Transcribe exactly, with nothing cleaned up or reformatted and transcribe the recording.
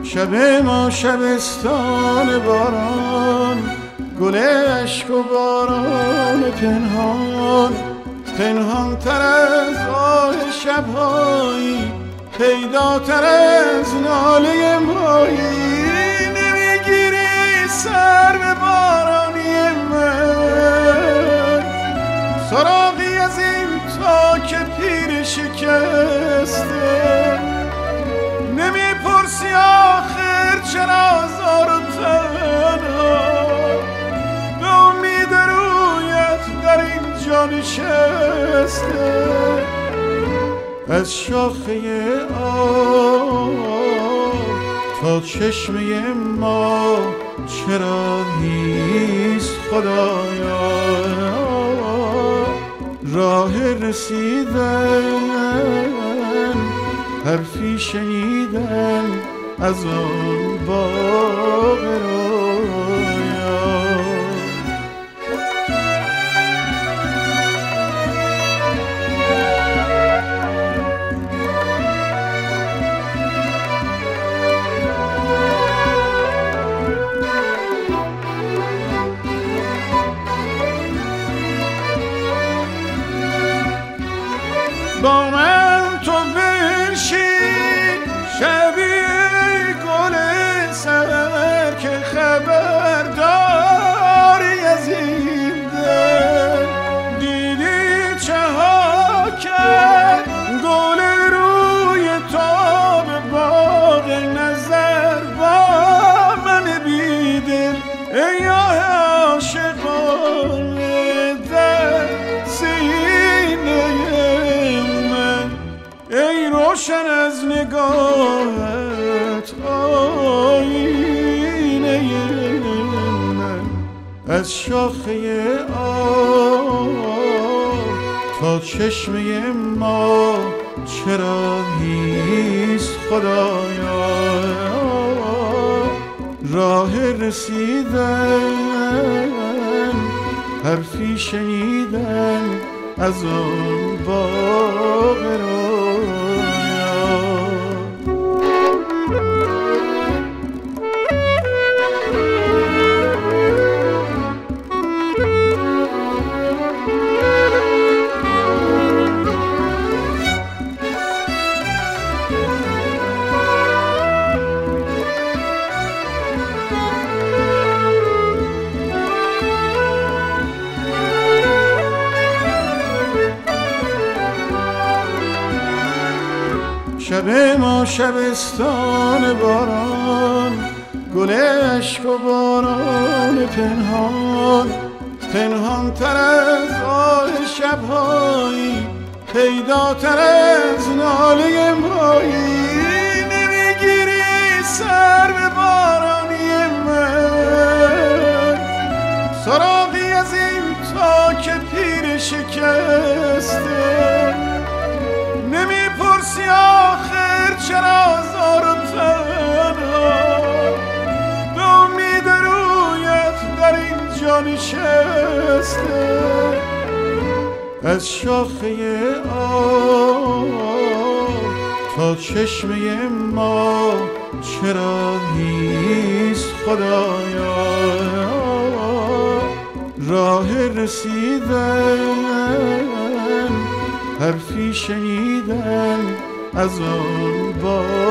شب ما شبستان باران، گل عشق و باران پنهان، پنهان تر از آه شبهایی، پیداتر از ناله مایی. نمیگیری سر به بارانی من، سراغی از این تا که پیر شکسته. نمیپرسی آخر چرا زار و تنها، به امید رویت در این جا نشسته. از شاخه آب تا چشمه ما چرا نیست خدایا؟ راه رسیدن، حرفی شنیدن از آن باغ رویا. با من تو بنشین شبیه گل سحر که خبر داری از این دل. دیدی چه ها کرد گل روی تاب باغ نظر با من بیدل. ای عاشقان در سینه من، ای روشن از نگاهت آینه من. از شاخه آب تا چشمه ما چرا نیست خدایا؟ راه رسیدن، حرفی شنیدن از آن باغ رویا. شب ما شبستان باران، گل عشق و باران پنهان، پنهان تر از آه شبهایی، پیداتر از ناله مایی. نمیگیری سر به بارانی من، سراغی از این تا که پیر شکسته. نمیپرسی آخر چرا زار و تنها، به امید رویت در این جا نشسته. از شاخه آب تا چشمه ما چرا نیست خدایا؟ راه رسیدن، حرفی شنیدن از آن باغ